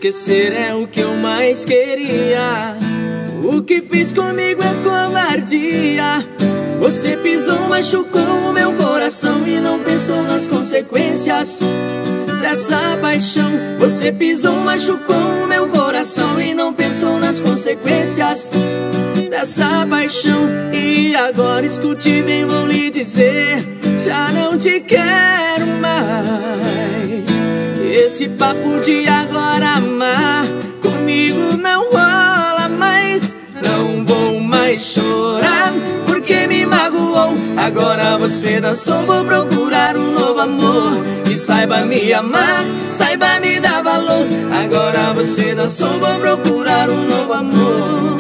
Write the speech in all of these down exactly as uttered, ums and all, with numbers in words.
esquecer é o que eu mais queria. O que fiz comigo é covardia. Você pisou, machucou o meu coração e não pensou nas consequências dessa paixão. Você pisou, machucou o meu coração e não pensou nas consequências dessa paixão. E agora escute bem, vou lhe dizer, já não te quero mais. Esse papo de agora amar comigo não rola mais. Não vou mais chorar porque me magoou. Agora você dançou, vou procurar um novo amor que saiba me amar, saiba me dar valor. Agora você dançou, vou procurar um novo amor.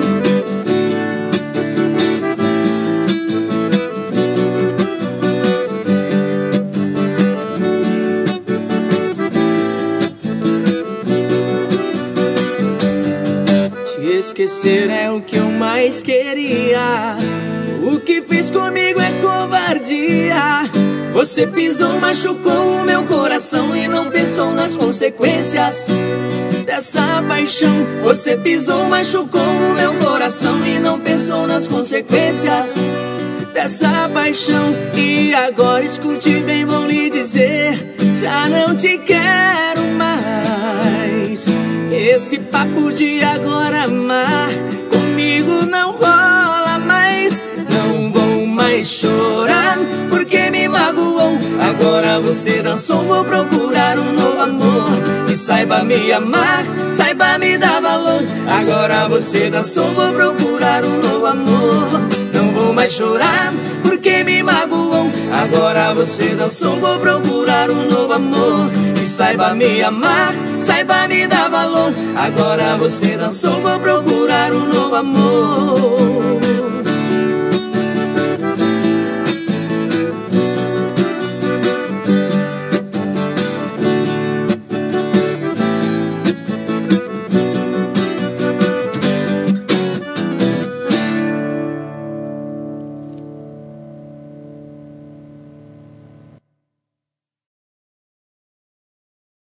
Esquecer é o que eu mais queria. O que fiz comigo é covardia. Você pisou, machucou o meu coração e não pensou nas consequências dessa paixão. Você pisou, machucou o meu coração e não pensou nas consequências dessa paixão. E agora escute bem, vou lhe dizer, já não te quero mais. Esse papo de agora amar comigo não rola mais. Não vou mais chorar porque me magoou. Agora você dançou, vou procurar um novo amor que saiba me amar, saiba me dar valor. Agora você dançou, vou procurar um novo amor. Não vou mais chorar porque me magoou. Agora você dançou, vou procurar um novo amor que saiba me amar, saiba me dar valor. Agora você dançou, vou procurar um novo amor.